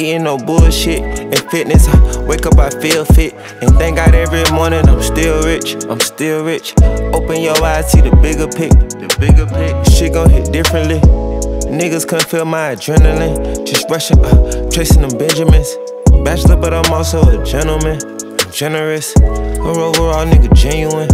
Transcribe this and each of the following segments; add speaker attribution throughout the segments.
Speaker 1: eating no bullshit. In fitness, I wake up, I feel fit. And thank God every morning I'm still rich. I'm still rich. Open your eyes, see the bigger pic. The bigger pic. Shit gon' hit differently. Niggas couldn't feel my adrenaline. Just rushing, tracing them Benjamins. Bachelor, but I'm also a gentleman. I'm generous, or overall nigga genuine.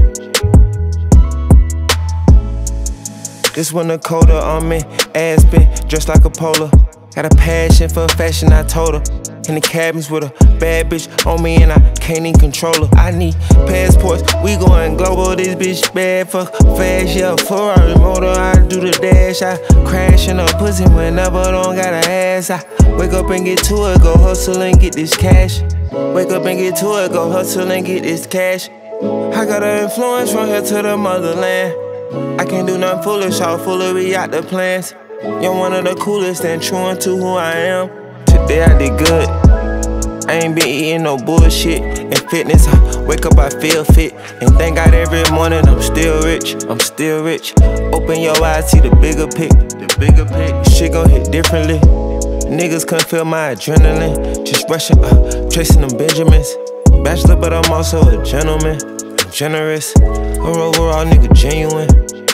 Speaker 1: This one a coda on me, ass bit, dressed like a polo. Got a passion for fashion, I told her. In the cabins with a bad bitch on me and I can't even control her. I need passports, we going global, this bitch bad, fuck fast, yeah. Ferrari motor, I do the dash. I crash in a pussy whenever don't got a ass. I wake up and get to it, go hustle and get this cash. Wake up and get to it, go hustle and get this cash. I got an influence from here to the motherland. I can't do nothing foolish, all foolery out the plans. You're one of the coolest and true to who I am. Today I did good. I ain't been eating no bullshit. In fitness, I wake up, I feel fit. And thank God every morning I'm still rich. I'm still rich. Open your eyes, see the bigger pic. The bigger pic. Shit gon' hit differently. Niggas couldn't feel my adrenaline. Just rushing, tracing them Benjamins. Bachelor, but I'm also a gentleman. I'm generous, or overall nigga genuine.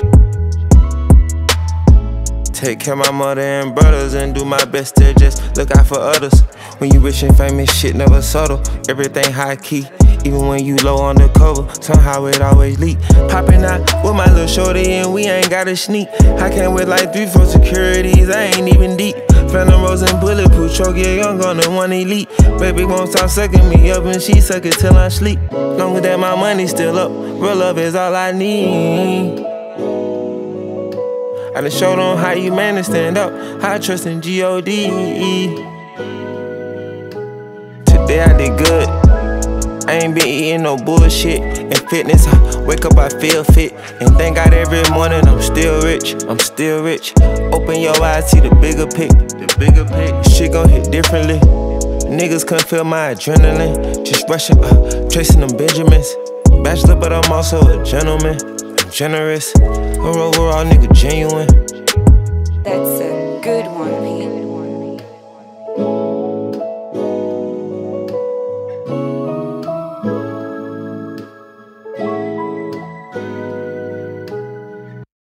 Speaker 1: Take care of my mother and brothers and do my best to just look out for others. When you rich and famous, shit never subtle. Everything high key, even when you low on the cover. Somehow it always leak. Popping out with my little shorty and we ain't gotta sneak. I came with like 3-4 securities, I ain't even deep. Phantom Rose and bulletproof choke, yeah, young on the one elite. Baby won't stop sucking me up and she suck it till I sleep. Longer that my money's still up, real love is all I need. I done showed on how you man to stand up, how I trust in G.O.D. Today I did good. I ain't been eating no bullshit. In fitness, I wake up, I feel fit. And thank God every morning I'm still rich. I'm still rich. Open your eyes, see the bigger pic. The bigger pic. Shit gon' hit differently. Niggas couldn't feel my adrenaline. Just rushing, tracing them Benjamins. Bachelor, but I'm also a gentleman. I'm generous, or overall nigga genuine.